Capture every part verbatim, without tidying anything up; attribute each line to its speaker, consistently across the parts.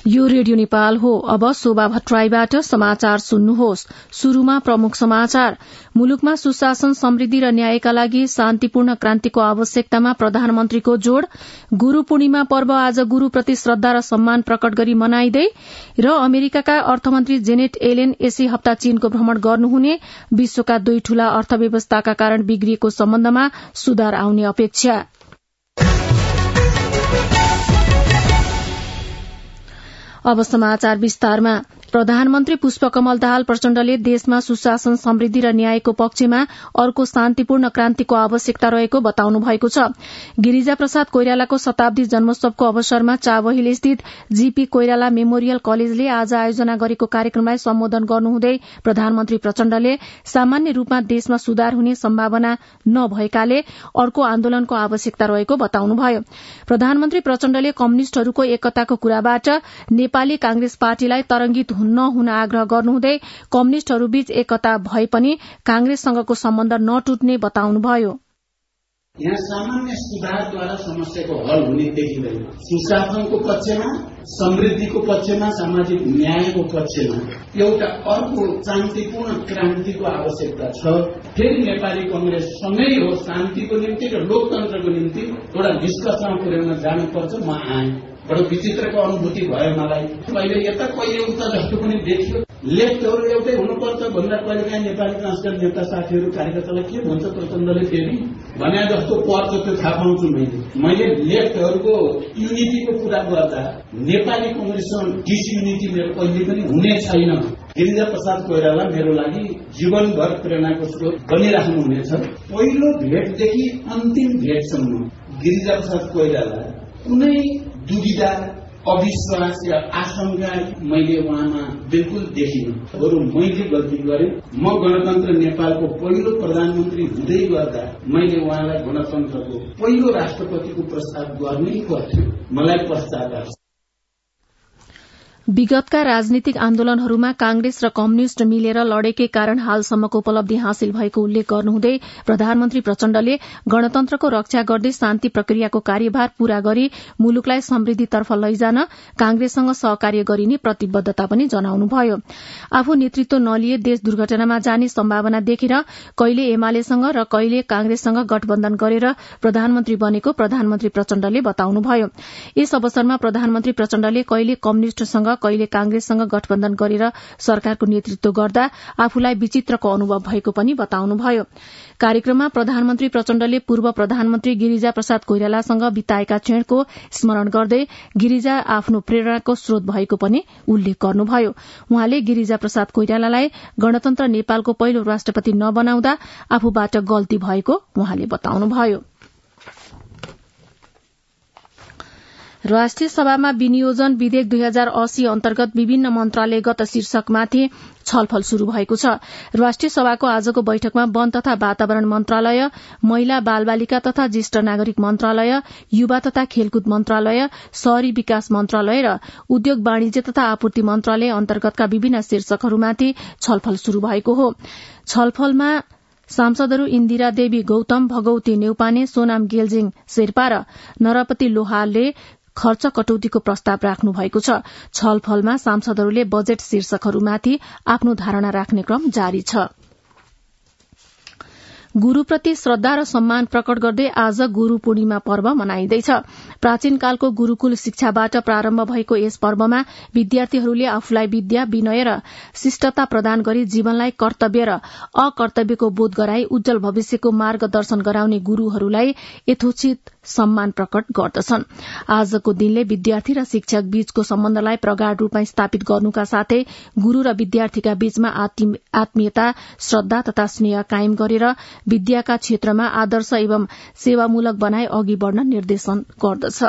Speaker 1: यो रेडियो नेपाल हो। अब शोभा भट्टराईबाट समाचार सुन्नुहोस्। शुरूमा प्रमुख समाचार। मुलुकमा सुशासन, समृद्धि र न्यायका लागि शान्तिपूर्ण क्रान्तिको आवश्यकतामा प्रधानमन्त्रीको जोड़। गुरू पूर्णिमा पर्व आज गुरूप्रति श्रद्धा र सम्मान प्रकट गरी मनाइँदै र अमेरिकाका अर्थमन्त्री जेनेट एलेन यसै हप्ता चीनको भ्रमण गर्नुहुने। विश्वका दुई ठूला अर्थव्यवस्थाका कारण बिग्रिएको सम्बन्धमा सुधार आउने अपेक्षा। अब समाचार विस्तारमा। प्रधानमन्त्री पुष्पकमल दाहाल प्रचण्डले देशमा सुशासन, समृद्धि र न्यायको पक्षमा अर्को शान्तिपूर्ण क्रान्तिको आवश्यकता रहेको बताउनु भएको छ। गिरिजा प्रसाद कोइरालाको शताब्दी जन्मोत्सवको अवसरमा चाबहिल स्थित जीपी कोइराला मेमोरियल कलेजले आज आयोजना गरेको कार्यक्रमलाई सम्बोधन गर्नुहुँदै प्रधानमन्त्री प्रचण्डले सामान्य रूपमा देशमा सुधार हुने सम्भावना नभएकाले अर्को आन्दोलनको आवश्यकता रहेको बताउनुभयो। प्रधानमन्त्री प्रचण्डले कम्युनिष्टहरूको एकताको कुराबाट नेपाली कांग्रेस पार्टीलाई तरंगित नहुन आग्रह गर्नुहुँदै कम्युनिष्टहरूबीच एकता भए पनि कांग्रेससँगको सम्बन्ध नटुट्ने बताउनुभयो।
Speaker 2: यहाँ सामान्य सुधारद्वारा समस्याको हल हुने देखिँदैन। सुशासनको पक्षमा, समृद्धिको पक्षमा, सामाजिक न्यायको पक्षमा एउटा अर्को शान्तिपूर्ण क्रान्तिको आवश्यकता छ। फेरि नेपाली कांग्रेस सँगै हो शान्तिको निम्ति र लोकतन्त्रको निम्ति एउटा निष्कर्षमा पुर्याउन जानुपर्छ। म आएँ बडो विचित्रको अनुभूति भयो मलाई। कहिले यता कहिले उता जस्तो पनि देखियो। लेफ्टहरू एउटै हुनुपर्छ भन्दा कहिले काहीँ नेपाली कांग्रेसका नेता साथीहरू कार्यकर्तालाई के भन्छ प्रचण्डले फेरि भने जस्तो पर्छ त्यो थाहा पाउँछु मैले। मैले लेफ्टहरूको युनिटीको कुरा गर्दा नेपाली कांग्रेससँग डिसयुनिटी मेरो कहिले पनि हुने छैन। गिरिजा प्रसाद कोइराला मेरो लागि जीवनभर प्रेरणाको स्रोत बनिराख्नुहुनेछ। पहिलो भेटदेखि अन्तिम भेटसम्म गिरिजा प्रसाद कोइराला कुनै दुविधा, अविश्वास या आशंका मैले उहाँमा बिल्कुल देखिनँ। बरु मैले गल्ती गरेँ। म गणतन्त्र नेपालको पहिलो प्रधानमन्त्री हुँदै गर्दा मैले उहाँलाई गणतन्त्रको पहिलो राष्ट्रपतिको प्रस्ताव गर्नै पर्थ्यो। मलाई पश्चाताप छ।
Speaker 1: विगतका राजनीतिक आन्दोलनहरूमा कांग्रेस र कम्युनिष्ट मिलेर लडेकै कारण हालसम्मको उपलब्धि हासिल भएको उल्लेख गर्नुहुँदै प्रधानमन्त्री प्रचण्डले गणतन्त्रको रक्षा गर्दै शान्ति प्रक्रियाको कार्यभार पूरा गरी मुलुकलाई समृद्धितर्फ लैजान कांग्रेससँग सहकार्य गरिने प्रतिबद्धता पनि जनाउनुभयो। आफू नेतृत्व नलिए देश दुर्घटनामा जाने सम्भावना देखेर कहिले एमालेसँग र कहिले कांग्रेससँग गठबन्धन गरेर प्रधानमन्त्री बनेको प्रधानमन्त्री प्रचण्डले बताउनुभयो। यस अवसरमा प्रधानमन्त्री प्रचण्डले कहिले कम्युनिष्टसँग कहिले कांग्रेससँग गठबन्धन गरेर सरकारको नेतृत्व गर्दा आफूलाई विचित्रको अनुभव भएको पनि बताउनुभयो। कार्यक्रममा प्रधानमन्त्री प्रचण्डले पूर्व प्रधानमन्त्री गिरिजा प्रसाद कोइरालासँग बिताएका क्षणको स्मरण गर्दै गिरिजा आफ्नो प्रेरणाको स्रोत भएको पनि उल्लेख गर्नुभयो। उहाँले गिरिजा प्रसाद कोइरालालाई गणतन्त्र नेपालको पहिलो राष्ट्रपति नबनाउँदा आफूबाट गल्ती भएको उहाँले बताउनुभयो। राष्ट्रिय सभामा विनियोजन विधेयक दुई हजार अस्सी अन्तर्गत विभिन्न मन्त्रालयगत शीर्षकमाथि छलफल शुरू भएको छ। राष्ट्रिय सभाको आजको बैठकमा वन तथा वातावरण मन्त्रालय, महिला बालबालिका तथा ज्येष्ठ नागरिक मन्त्रालय, युवा तथा खेलकुद मन्त्रालय, शहरी विकास मन्त्रालय र उद्योग वाणिज्य तथा आपूर्ति मन्त्रालय अन्तर्गतका विभिन्न शीर्षकहरूमाथि छलफल शुरू भएको हो। छलफलमा सांसदहरू इन्दिरा देवी गौतम, भगवती नेउपाने, सोनाम गेलजिङ शेर्पा र नरपति लोहारले खर्च कटौतीको प्रस्ताव राख्नु भएको छ। छलफलमा सांसदहरूले बजेट शीर्षकहरूमाथि आफ्नो धारणा राख्ने क्रम जारी छ। गुरूप्रति श्रद्धा र सम्मान प्रकट गर्दै आज गुरू पूर्णिमा पर्व मनाइँदैछ। प्राचीन कालको गुरूकुल शिक्षाबाट प्रारम्भ भएको यस पर्वमा विद्यार्थीहरूले आफूलाई विद्या, विनय र शिष्टता प्रदान गरी जीवनलाई कर्तव्य र अकर्तव्यको बोध गराई उज्जवल भविष्यको मार्गदर्शन गराउने गुरूहरूलाई यथोचित सम्मान प्रकट गर्दछन्। आजको दिनले विद्यार्थी र शिक्षक बीचको सम्बन्धलाई प्रगाढ़ रूपमा स्थापित गर्नुका साथै गुरू र विद्यार्थीका बीचमा आत्मीयता, श्रद्धा तथा स्नेह कायम गरेर विद्याका क्षेत्रमा आदर्श एवं सेवामूलक बनाई अघि बढ़न निर्देशन गर्दछ।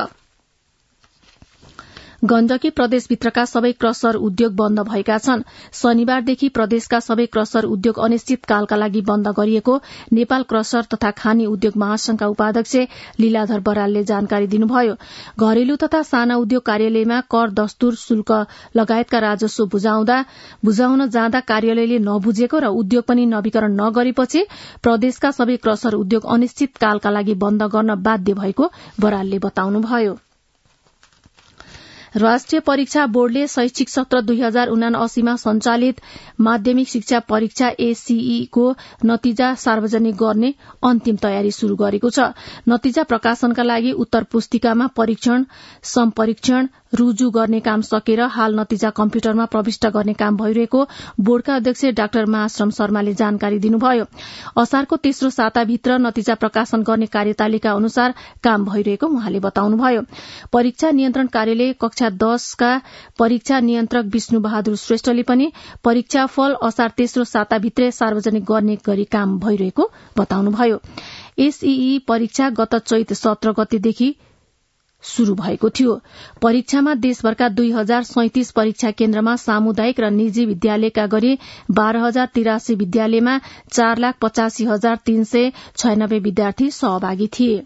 Speaker 1: गण्डकी प्रदेशभित्रका सबै क्रसर उद्योग बन्द भएका छन्। शनिबारदेखि प्रदेशका सबै क्रसर उद्योग अनिश्चितकालका लागि बन्द गरिएको नेपाल क्रसर तथा खानी उद्योग महासंघका उपाध्यक्ष लीलाधर बरालले जानकारी दिनुभयो। घरेलु तथा साना उद्योग कार्यालयमा कर, दस्तुर, शुल्क लगायतका राजस्व बुझाउँदा बुझाउन जाँदा कार्यालयले नबुझेको र उद्योग पनि नवीकरण नगरेपछि प्रदेशका सबै क्रसर उद्योग अनिश्चितकालका लागि बन्द गर्न बाध्य भएको बरालले बताउनुभयो। राष्ट्रिय परीक्षा बोर्डले शैक्षिक सत्र दुई हजार उनासीमा सञ्चालित माध्यमिक शिक्षा परीक्षा एसीई को नतिजा सार्वजनिक गर्ने अन्तिम तयारी शुरू गरेको छ। नतिजा प्रकाशनका लागि उत्तर पुस्तिकामा परीक्षण, सम्परीक्षण, रुजु गर्ने काम सकेर हाल नतिजा कम्प्युटरमा प्रविष्ट गर्ने काम भइरहेको बोर्डका अध्यक्ष डाक्टर महाश्रम शर्माले जानकारी दिनुभयो। असारको तेस्रो साताभित्र नतिजा प्रकाशन गर्ने कार्यतालिका अनुसार काम भइरहेको उहाँले बताउनुभयो। परीक्षा नियन्त्रण कार्यालय कक्षा दशका परीक्षा नियन्त्रक विष्णु बहादुर श्रेष्ठले पनि परीक्षा फल असार तेस्रो साताभित्रै सार्वजनिक गर्ने गरी काम भइरहेको बताउनुभयो। एसईई परीक्षा गत चैत सत्र गतेदेखि शुरू भएको थियो। परीक्षामा देशभरका दुई हजार सैतिस परीक्षा केन्द्रमा सामुदायिक र निजी विद्यालयका गरी बाह्र हजार तिरासी विद्यालयमा चार लाख पचासी हजार तीन सय छयानब्बे विद्यार्थी सहभागी थिए।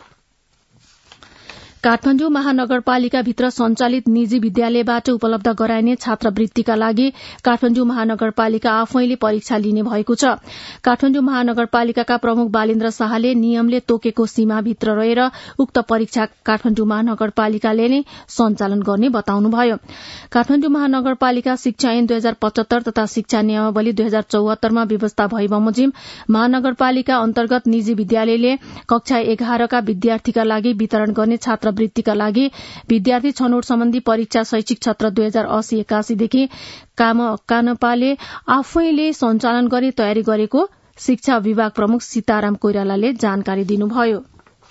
Speaker 1: काठमाडौँ महानगरपालिकाभित्र सञ्चालित निजी विद्यालयबाट उपलब्ध गराइने छात्रवृत्तिका लागि काठमाडौँ महानगरपालिका आफैले परीक्षा लिने भएको छ। काठमाडौँ महानगरपालिकाका प्रमुख बालेन्द्र शाहले नियमले तोकेको सीमाभित्र रहेर उक्त परीक्षा काठमाडौँ महानगरपालिकाले नै सञ्चालन गर्ने बताउनुभयो। काठमाडौँ महानगरपालिका शिक्षा ऐन दुई हजार पचहत्तर तथा शिक्षा नियमावली दुई हजार चौहत्तरमा व्यवस्था भए बमोजिम महानगरपालिका अन्तर्गत निजी विद्यालयले कक्षा एघारका विद्यार्थीका लागि वितरण गर्ने छात्र वृत्तिका लागि विद्यार्थी छनौट सम्बन्धी परीक्षा शैक्षिक सत्र दुई हजार अस्सी एकासीदेखि कानपाले आफैले सञ्चालन गर्ने तयारी गरेको शिक्षा विभाग प्रमुख सीताराम कोइरालाले जानकारी दिनुभयो।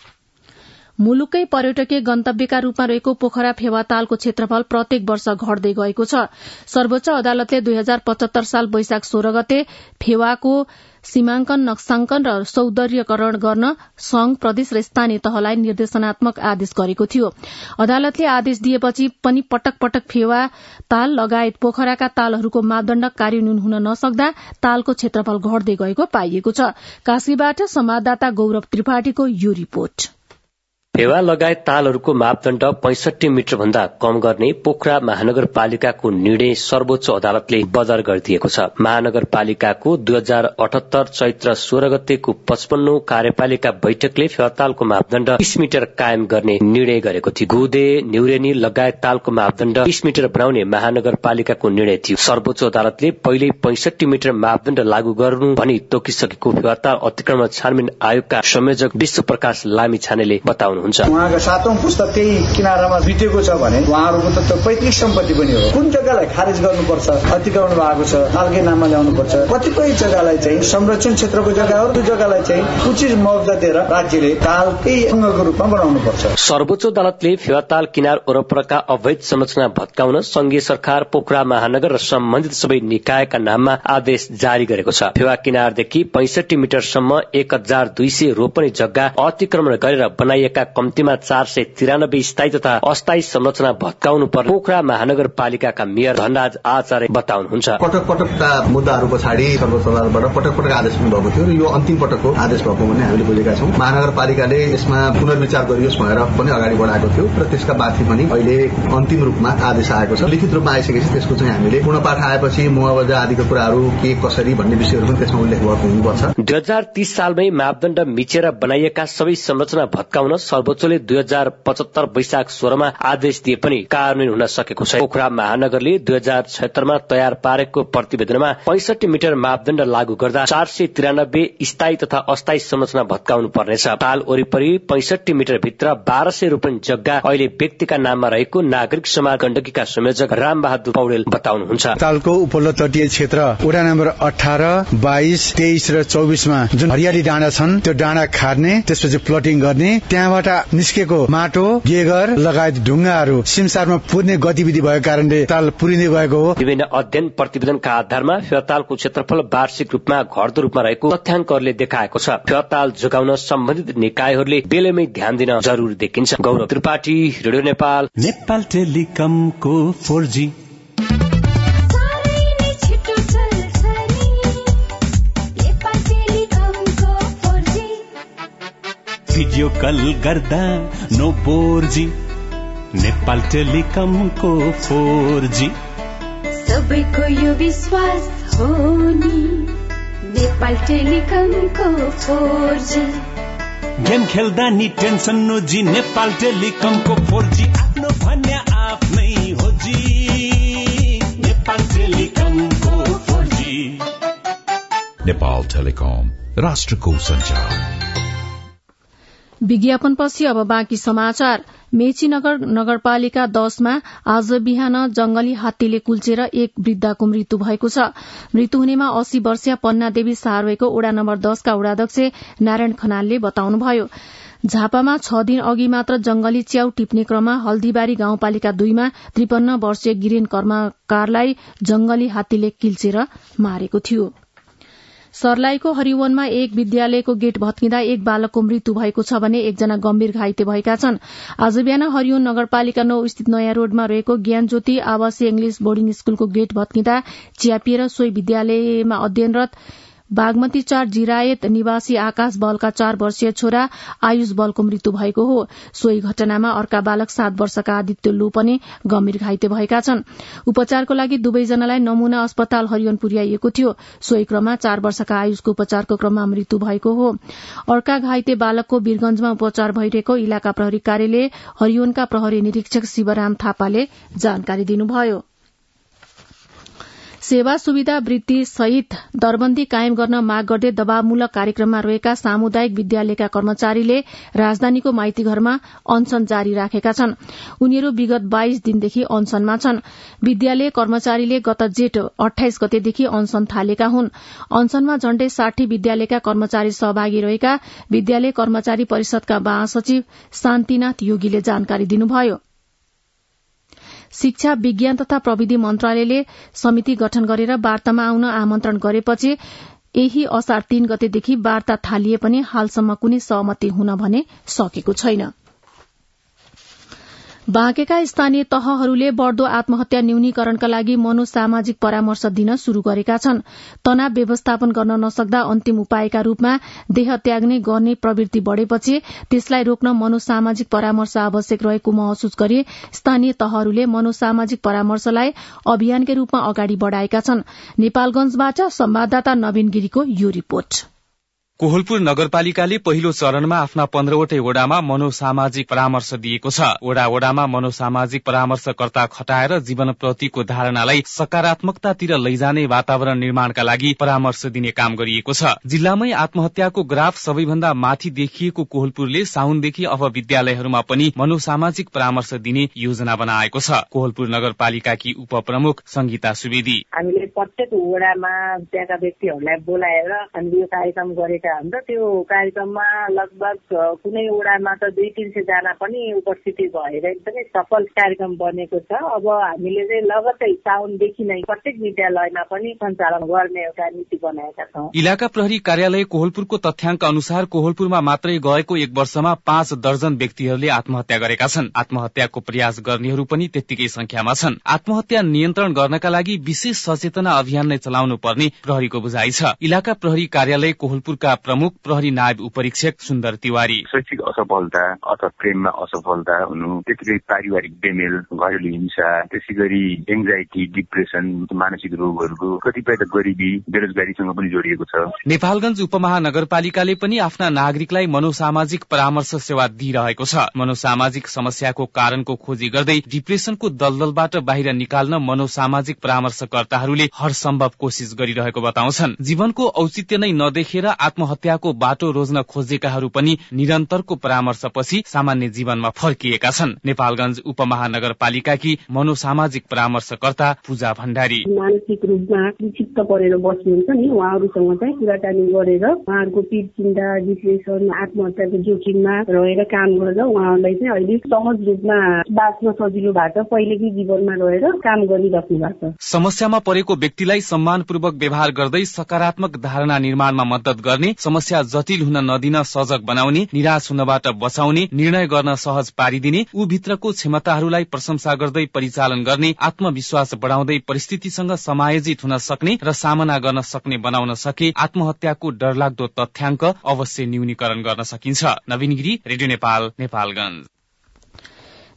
Speaker 1: मुलुकै पर्यटकीय गन्तव्यका रूपमा रहेको पोखरा फेवातालको क्षेत्रफल प्रत्येक वर्ष घट्दै गएको छ। सर्वोच्च अदालतले दुई हजार पचहत्तर साल वैशाख सोह्र गते फेवाको सीमाङ्कन, नक्साङ्कन र सौन्दर्यकरण गर्न संघ, प्रदेश र स्थानीय तहलाई निर्देशनात्मक आदेश गरेको थियो। अदालतले आदेश दिएपछि पनि पटक पटक फेवा ताल लगायत पोखराका तालहरूको मापदण्ड कार्यान्वयन हुन नसक्दा तालको क्षेत्रफल घट्दै गएको पाइएको छ। कास्कीबाट संवाददाता गौरव त्रिपाठीको यो रिपोर्ट।
Speaker 3: फेवा लगायत तालहरूको मापदण्ड पैंसठी मिटर भन्दा कम गर्ने पोखरा महानगरपालिकाको निर्णय सर्वोच्च अदालतले बदर गरिदिएको छ। महानगरपालिकाको दुई हजार अठहत्तर चैत्र सोह्र गतेको पचपन्नौ कार्यपालिका बैठकले फेवातालको मापदण्ड बीस मिटर कायम गर्ने निर्णय गरेको थियो। गुदे, न्युरेनी लगायत तालको मापदण्ड बीस मिटर बनाउने महानगरपालिकाको निर्णय थियो। सर्वोच्च अदालतले पहिल्यै पैंसठी मिटर मापदण्ड लागू गर्नु भनी तोकिसकेको फेवाताल अतिक्रमण छानबिन आयोगका संयोजक विश्व प्रकाश लामिछानेले बताउनु
Speaker 4: उहाँको सातौं पुस्ता त्यही किनारामा बितेको छ भने उहाँहरूको त पैतृक सम्पत्ति पनि हो। कुन जग्गालाई खारेज गर्नुपर्छ, अतिक्रमण भएको छ तालकै नाममा ल्याउनुपर्छ। कतिपय जग्गालाई चाहिँ संरक्षण क्षेत्रको जग्गा हो, त्यो जग्गालाई चाहिँ उचित मुआवजा दिएर राज्यले तालकै अङ्गको रूपमा बनाउनुपर्छ।
Speaker 3: सर्वोच्च अदालतले फेवाताल किनार वरपरका अवैध संरचना भत्काउन संघीय सरकार, पोखरा महानगर र सम्बन्धित सबै निकायका नाममा आदेश जारी गरेको छ। फेवा किनारदेखि पैंसठी मिटरसम्म एक हजार दुई सय रोपनी जग्गा अतिक्रमण गरेर बनाइएका कम्तीमा चार सय तिरानब्बे स्थायी तथा अस्थायी संरचना भत्काउनु पर्ने पोखरा महानगरपालिकाका मेयर धनराज आचार्य बताउनुहुन्छ।
Speaker 5: पटक पटकका मुद्दाहरू पछाडि सर्वोच्च अदालतबाट पटक पटक आदेश पनि भएको थियो र यो अन्तिम पटकको आदेश भएको भन्ने हामीले बुझेका छौँ। महानगरपालिकाले यसमा पुनर्विचार गरियोस् भनेर पनि अगाडि बढाएको थियो र त्यसका माथि पनि अहिले अन्तिम रूपमा आदेश आएको छ। लिखित रूपमा आइसकेपछि त्यसको चाहिँ हामीले पूर्णपाठ आएपछि मुआवजा आदिको कुराहरू के कसरी भन्ने विषयहरू पनि त्यसमा उल्लेख भएको हुनुपर्छ।
Speaker 3: दुई हजार तीस सालमै मापदण्ड मिचेर बनाइएका सबै संरचना भत्काउन सर्वोच्चले दुई हजार पचहत्तर वैशाख सोह्रमा आदेश दिए पनि कार्यान्वयन हुन सकेको छ। पोखरा महानगरले दुई हजार छयत्तरमा तयार पारेको प्रतिवेदनमा पैंसठी मिटर मापदण्ड लागू गर्दा चार सय तिरानब्बे स्थायी तथा अस्थायी संरचना भत्काउनु पर्नेछ। ताल वरिपरि पैंसठी मिटर भित्र बाह्र सय रोपनी जग्गा अहिले व्यक्तिका नाममा रहेको नागरिक समाज गण्डकीका संयोजक राम बहादुर पौडेल बताउनुहुन्छ।
Speaker 6: तालको उपल्लो तटीय क्षेत्र वडा नम्बर अठार, बाइस, तेइस र चौबिसमा जुन हरियाली डाँडा छन् त्यो डाँडा खार्ने, त्यसपछि प्लटिङ गर्ने, त्यहाँबाट निस्केको माटो, गेगर लगायत ढुङ्गाहरू सिमसारमा पुर्ने गतिविधि भएको कारणले ताल पुरिँदै गएको हो।
Speaker 3: विभिन्न अध्ययन प्रतिवेदनका आधारमा फेवातालको क्षेत्रफल वार्षिक रूपमा घट्दो रूपमा रहेको तथ्याङ्कहरूले देखाएको छ। फेवाताल जोगाउन सम्बन्धित निकायहरूले बेलैमै ध्यान दिन जरुरी देखिन्छ। गौरव त्रिपाठी, रेडियो नेपाल।
Speaker 7: नेपाल टेलिकमको फोर जी भिडियो कल गर्दा नो बोर्जी, नेपाल टेलिकमको फोर जी
Speaker 8: सबैको यो विश्वास हो नि, नेपाल टेलिकमको फोर जी।
Speaker 7: गेम खेल्दा नि टेन्सन नो जी, नेपाल टेलिकमको फोर जी आफ्नो भन्ने आफ्नै
Speaker 9: नेपाल टेलिकम, राष्ट्रको संचार।
Speaker 1: विज्ञापनपछि अब बाँकी समाचार। मेचीनगर नगरपालिका दशमा आज बिहान जंगली हात्तीले कुल्चेर एक वृद्धाको मृत्यु भएको छ। मृत्यु हुनेमा अस्सी वर्षीय पन्ना देवी सार्वेको वडा नम्बर दशका वडाध्यक्ष नारायण खनालले बताउनुभयो। झापामा छ दिन अघि मात्र जंगली च्याउ टिप्ने क्रममा हल्दीबारी गाउँपालिका दुईमा त्रिपन्न वर्षीय गिरेन कर्मकारलाई जंगली हात्तीले किल्चेर मारेको थियो। सर्लाहीको हरिवनमा एक विद्यालयको गेट भत्किँदा एक बालकको मृत्यु भएको छ भने एकजना गम्भीर घाइते भएका छन्। आज बिहान हरिवन नगरपालिका नौ स्थित नयाँ रोडमा रहेको ज्ञान ज्योति आवासीय इंग्लिश बोर्डिङ स्कूलको गेट भत्किँदा च्यापिएर सोही विद्यालयमा अध्ययनरत बागमती चार जिरायत निवासी आकाश बलका चार वर्षीय छोरा आयुष बलको मृत्यु भएको हो। सोही घटनामा अर्का बालक सात वर्षका आदित्य लु पनि गम्भीर घाइते भएका छन्। उपचारको लागि दुवैजनालाई नमूना अस्पताल हरिवन पुर्याइएको थियो। सोही क्रममा चार वर्षका आयुषको उपचारको क्रममा मृत्यु भएको हो। अर्का घाइते बालकको वीरगंजमा उपचार भइरहेको इलाका प्रहरी कार्यालय हरिवनका प्रहरी निरीक्षक शिवराम थापाले जानकारी दिनुभयो। सेवा सुविधा वृद्धि सहित दरबन्दी कायम गर्न माग गर्दै दबावमूलक कार्यक्रममा रहेका सामुदायिक विद्यालयका कर्मचारीले राजधानीको माइती घरमा अनशन जारी राखेका छन्। उनीहरू विगत बाइस दिनदेखि अनशनमा छन्। विद्यालय कर्मचारीले गत जेठ अठाइस गतेदेखि अनशन थालेका हुन्। अनशनमा झण्डै साठी विद्यालयका कर्मचारी सहभागी रहेका विद्यालय कर्मचारी परिषदका महासचिव शान्तिनाथ योगीले जानकारी दिनुभयो। शिक्षा विज्ञान तथा प्रविधि मन्त्रालयले समिति गठन गरेर वार्तामा आउन आमन्त्रण गरेपछि यही असार तीन गतेदेखि वार्ता थालिए पनि हालसम्म कुनै सहमति हुन भने सकेको छैन। बाँकेका स्थानीय तहहरूले बढ़दो आत्महत्या न्यूनीकरणका लागि मनोसामाजिक परामर्श दिन शुरू गरेका छन्। तनाव व्यवस्थापन गर्न नसक्दा अन्तिम उपायका रूपमा देह त्याग्ने गर्ने प्रवृत्ति बढ़ेपछि त्यसलाई रोक्न मनोसामाजिक परामर्श आवश्यक रहेको महसुस गरी स्थानीय तहहरूले मनोसामाजिक परामर्शलाई अभियानकै रूपमा अगाडि बढ़ाएका छन्। नेपालगंजबाट संवाददाता नवीन गिरीको यो रिपोर्ट।
Speaker 10: कोहलपुर नगरपालिकाले पहिलो चरणमा आफ्ना पन्ध्रवटै वडामा मनोसामाजिक परामर्श दिएको छ। वडा वडामा मनोसामाजिक परामर्शकर्ता खटाएर जीवनप्रतिको धारणालाई सकारात्मकतातिर लैजाने वातावरण निर्माणका लागि परामर्श दिने काम गरिएको छ। जिल्लामै आत्महत्याको ग्राफ सबैभन्दा माथि देखिएको कोहलपुरले साउनदेखि अब विद्यालयहरूमा पनि मनोसामाजिक परामर्श दिने योजना बनाएको छ। कोहलपुर नगरपालिकाकी उपप्रमुख संगीता सुवेदी,
Speaker 11: हामीले प्रत्येक वडामा त्यहाँका व्यक्तिहरूलाई बोलाएर हामीले यो कार्यक्रम गरेका हुन्छ। त्यो कार्यक्रममा लगभग कुनै वडामा त दुई तीन सय जना पनि उपस्थिति भएर एकदमै सफल कार्यक्रम बनेको छ। अब हामीले चाहिँ लगत्तै साउनदेखि नै प्रत्येक विद्यालयमा पनि सञ्चालन गर्ने एउटा नीति बनाएका छौँ।
Speaker 10: इलाका प्रहरी कार्यालय कोहलपुरको तथ्याङ्क अनुसार कोहलपुरमा मात्रै गएको एक वर्षमा पाँच दर्जन व्यक्तिहरूले आत्महत्या गरेका छन्। आत्महत्याको प्रयास गर्नेहरू पनि त्यत्तिकै संख्यामा छन्। आत्महत्या नियन्त्रण गर्नका लागि विशेष सचेतना अभियान नै चलाउनु पर्ने प्रहरीको बुझाइ छ। इलाका प्रहरी कार्यालय कोहलपुरका प्रमुख प्रहरी नायब उपरीक्षक सुन्दर तिवारी,
Speaker 12: शैक्षिक असफलता अथवा प्रेममा असफलता हुनु, त्यसै पारिवारिक बेमेल, घरेलु हिंसा, त्यसै गरी एङ्जाइटी, डिप्रेसन, मानसिक रोगहरूको कतिपय त गरिबी, बेरोजगारीसँग पनि जोडिएको छ।
Speaker 10: नेपालगञ्ज उपमहानगरपालिकाले पनि आफ्ना नागरिकलाई मनोसामाजिक परामर्श सेवा दिइरहेको छ। मनोसामाजिक समस्याको कारणको खोजी गर्दै डिप्रेसनको दलदलबाट बाहिर निकाल्न मनोसामाजिक परामर्शकर्ताहरूले हरसम्भव कोशिश गरिरहेको बताउँछन्। जीवनको औचित्य नै नदेखेर आत्महत्याको बाटो रोज्न खोजेकाहरू पनि निरन्तरको परामर्शपछि सामान्य जीवनमा फर्किएका छन्। नेपालगञ्ज उपमहानगरपालिकाकी मनोसामाजिक परामर्शकर्ता पूजा भण्डारी,
Speaker 11: मानसिक रूपमा चित्त परेर बस्नुहुन्छ नि, उहाँहरूसँग चाहिँ कुराकानी गरेर उहाँहरूको पीड चिन्ता, डिप्रेसन, आत्महत्याको जोखिममा रहेर काम गर्दा उहाँहरूलाई चाहिँ अहिले सहज रूपमा बाँच्न सजिलो भएको छ। पहिलेकै जीवनमा रहेर काम गरिराख्नु भएको छ।
Speaker 10: समस्यामा परेको व्यक्तिलाई सम्मानपूर्वक व्यवहार गर्दै सकारात्मक धारणा निर्माणमा मद्दत गर्ने, समस्या जटिल हुन नदिन सजग बनाउने, निराश हुनबाट बचाउने, निर्णय गर्न सहज पारिदिने, ऊ भित्रको क्षमताहरूलाई प्रशंसा गर्दै परिचालन गर्ने, आत्मविश्वास बढाउँदै परिस्थितिसँग समायोजित हुन सक्ने र सामना गर्न सक्ने बनाउन सके आत्महत्याको डरलाग्दो तथ्याङ्क अवश्य न्यूनीकरण गर्न सकिन्छ। नवीन गिरी, रेडियो नेपाल, नेपालगञ्ज।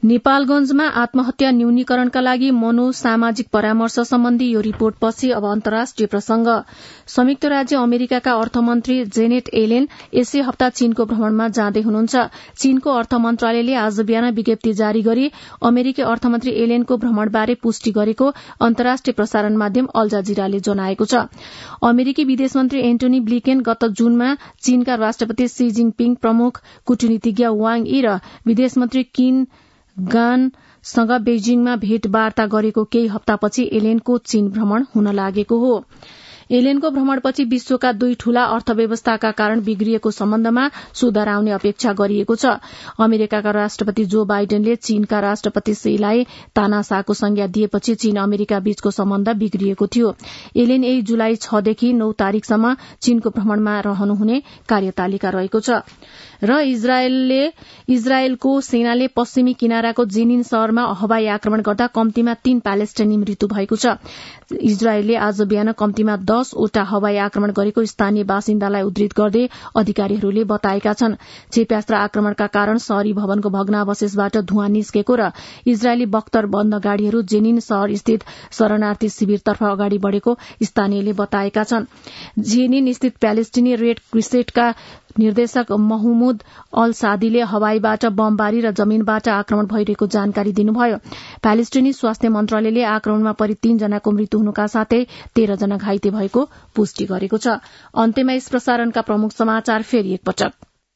Speaker 1: नेपालगंजमा आत्महत्या न्यूनीकरणका लागि मनोसामाजिक परामर्श सम्बन्धी यो रिपोर्टपछि अब अन्तर्राष्ट्रिय प्रसंग। संयुक्त राज्य अमेरिकाका अर्थमन्त्री जेनेट एलेन यसै हप्ता चीनको भ्रमणमा जाँदै हुनुहुन्छ। चीनको अर्थ मन्त्रालयले आज बिहान विज्ञप्ति जारी गरी अमेरिकी अर्थमन्त्री एलेनको भ्रमणबारे पुष्टि गरेको अन्तर्राष्ट्रिय प्रसारण माध्यम अल जजीराले जनाएको छ। अमेरिकी विदेश मन्त्री एन्टोनी ब्लिकेन गत जूनमा चीनका राष्ट्रपति सी जिङपिङ, प्रमुख कूटनीतिज्ञ वाङ यी र विदेश मन्त्री किन गानसँग बेजिङमा भेटवार्ता गरेको केही हप्तापछि एलेनको चीन भ्रमण हुन लागेको हो। एलेनको भ्रमणपछि विश्वका दुई ठूला अर्थव्यवस्थाका कारण बिग्रिएको सम्बन्धमा सुधार आउने अपेक्षा गरिएको छ। अमेरिकाका राष्ट्रपति जो बाइडेनले चीनका राष्ट्रपति सीलाई तानाशाहको संज्ञा दिएपछि चीन अमेरिका बीचको सम्बन्ध बिग्रिएको थियो। एलेन यही जुलाई छदेखि नौ तारीकसम्म चीनको भ्रमणमा रहनुहुने कार्यतालिका रहेको छ। र इजरायलले इजरायलको सेनाले पश्चिमी किनाराको जेनिन शहरमा हवाई आक्रमण गर्दा कम्तीमा तीन प्यालेस्टाइनी मृत्यु भएको छ। इजरायलले आज बिहान कम्तीमा दसवटा हवाई आक्रमण गरेको स्थानीय बासिन्दालाई उद्धृत गर्दै अधिकारीहरूले बताएका छन्। क्षेप्यास्त्र आक्रमणका कारण शहरी भवनको भग्नावशेषबाट धुवाँ निस्केको र इजरायली बख्तर बन्द गाड़ीहरू जेनिन शहर स्थित शरणार्थी शिविरतर्फ अगाडि बढ़ेको स्थानीयले बताएका छन्। जेनिन स्थित प्यालेस्टिनी रेड क्रिसेन्टका निर्देशक महमुद अल सादीले हवाईबाट बमबारी र जमीनबाट आक्रमण भइरहेको जानकारी दिनुभयो। प्यालेस्टिनी स्वास्थ्य मन्त्रालयले आक्रमणमा परि तीनजनाको मृत्यु हुनुका साथै तेह्र जना घाइते भएको पुष्टि गरेको छ। अन्त्यमा यस प्रसारणका प्रमुख समाचार फेरि एकपटक।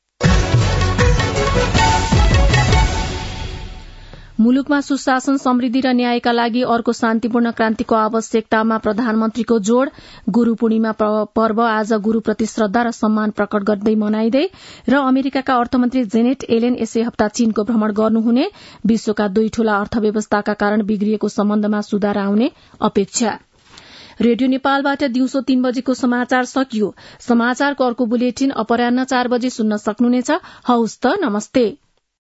Speaker 1: मुलुकमा सुशासन, समृद्धि र न्यायका लागि अर्को शान्तिपूर्ण क्रान्तिको आवश्यकतामा प्रधानमन्त्रीको जोड़। गुरू पूर्णिमा पर्व आज गुरूप्रति श्रद्धा र सम्मान प्रकट गर्दै मनाइँदै र अमेरिकाका अर्थमन्त्री जेनेट एलेन यसै हप्ता चीनको भ्रमण गर्नुहुने। विश्वका दुई ठूला अर्थव्यवस्थाका कारण बिग्रिएको सम्बन्धमा सुधार आउने अपेक्षा। रेडियो नेपालबाट दिउँसो तीन बजेको समाचार सकियो। समाचारको अर्को बुलेटिन अपराह्न चार बजे सुन्न सक्नुहुनेछ। हौस् त, नमस्ते।